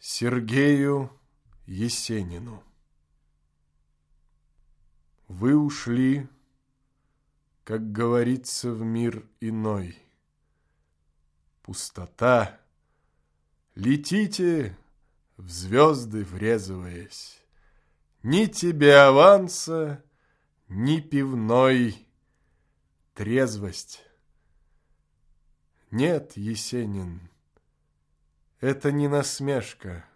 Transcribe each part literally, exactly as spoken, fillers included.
Сергею Есенину. Вы ушли, как говорится, в мир иной. Пустота. Летите, в звезды врезываясь. Ни тебе аванса, ни пивной трезвость. Нет, Есенин, это не насмешка.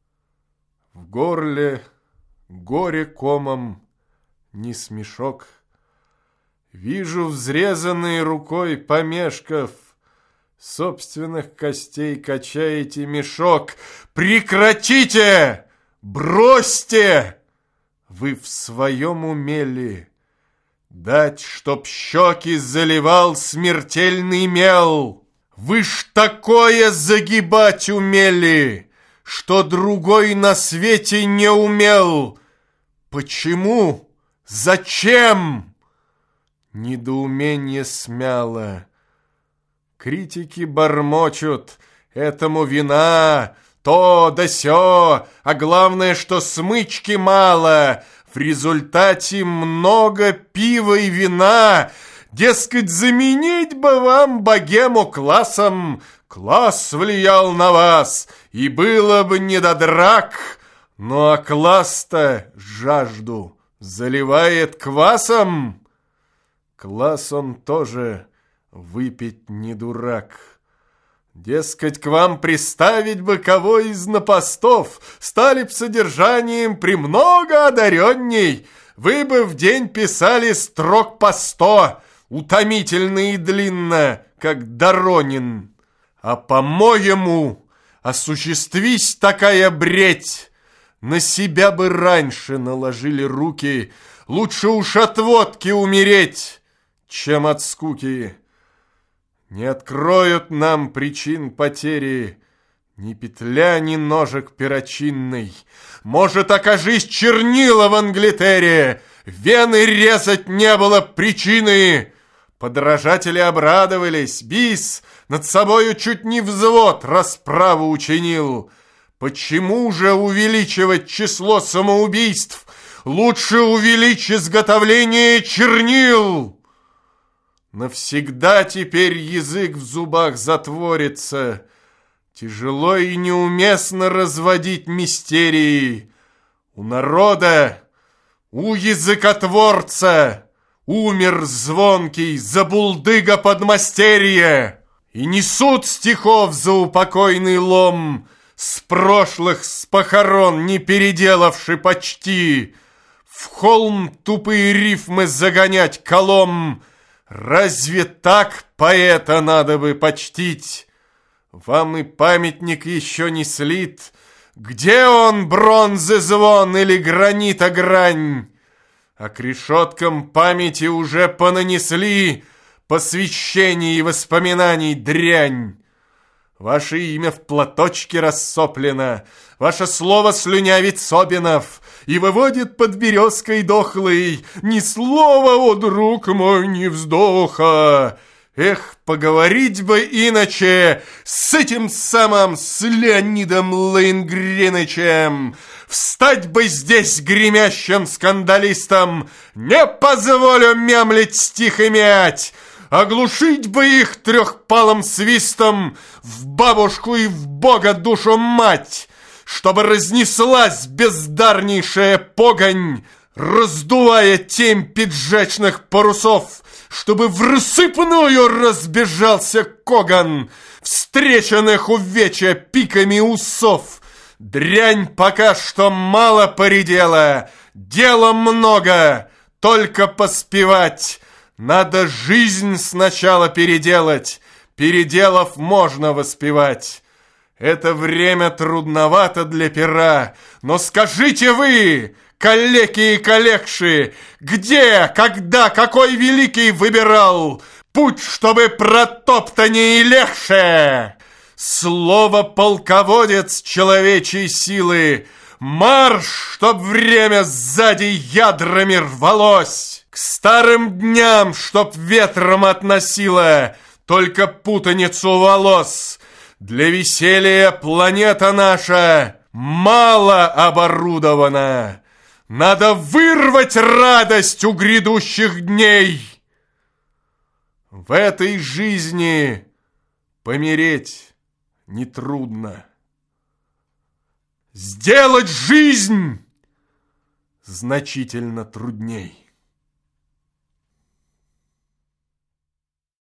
В горле горе комом не смешок. Вижу взрезанной рукой, помешков, собственных костей качаете мешок. Прекратите! Бросьте! Вы в своем уме ли? Дать, чтоб щеки заливал смертельный мел. Вы ж такое загибать умели, что другой на свете не умел. Почему? Зачем? Недоумение смяло. Критики бормочут: этому вина, то да сё, а главное, что смычки мало. В результате много пива и вина. Дескать, заменить бы вам богему классом. Класс влиял на вас, и было бы не до драк. Ну а класс-то жажду заливает квасом. Класс он тоже выпить не дурак. Дескать, к вам приставить бы кого из напостов, стали б содержанием премного одаренней. Вы бы в день писали строк по сто, утомительно и длинно, как Доронин. А по-моему, осуществись такая бредь, на себя бы раньше наложили руки. Лучше уж от водки умереть, чем от скуки. Не откроют нам причин потери ни петля, ни ножик перочинный. Может, окажись чернила в Англитере, вены резать не было причины. Подражатели обрадовались, бис над собою чуть не взвод расправу учинил. Почему же увеличивать число самоубийств? Лучше увеличь изготовление чернил. Навсегда теперь язык в зубах затворится. Тяжело и неуместно разводить мистерии. У народа, у языкотворца умер звонкий забулдыга подмастерье. И несут стихов за упокойный лом, с прошлых, с похорон не переделавши почти. В холм тупые рифмы загонять колом. Разве так поэта надо бы почтить? Вам и памятник еще не слит. Где он, бронзы звон или гранита грань? А к решеткам памяти уже понанесли посвящений и воспоминаний дрянь. Ваше имя в платочке рассоплено, ваше слово слюнявит Собинов и выводит под березкой дохлый ни слова, о, друг мой, ни вздоха. Эх, поговорить бы иначе с этим самым, с Леонидом Лейнгринычем. Встать бы здесь гремящим скандалистом, не позволю мямлить стих и мять. Оглушить бы их трехпалым свистом в бабушку и в Бога душу мать, чтобы разнеслась бездарнейшая погонь, раздувая темь пиджачных парусов, чтобы в рассыпную разбежался коган, встреченных увечья пиками усов. Дрянь пока что мало поредела, дела много, только поспевать. Надо жизнь сначала переделать, переделав можно воспевать. Это время трудновато для пера, но скажите вы, калеки и калекши, где, когда, какой великий выбирал путь, чтобы протоптаннее и легче? Слово полководец человечьей силы, марш, чтоб время сзади ядрами рвалось. К старым дням, чтоб ветром относило только путаницу волос. Для веселья планета наша мало оборудована. Надо вырвать радость у грядущих дней. В этой жизни помереть нетрудно. Сделать жизнь значительно трудней.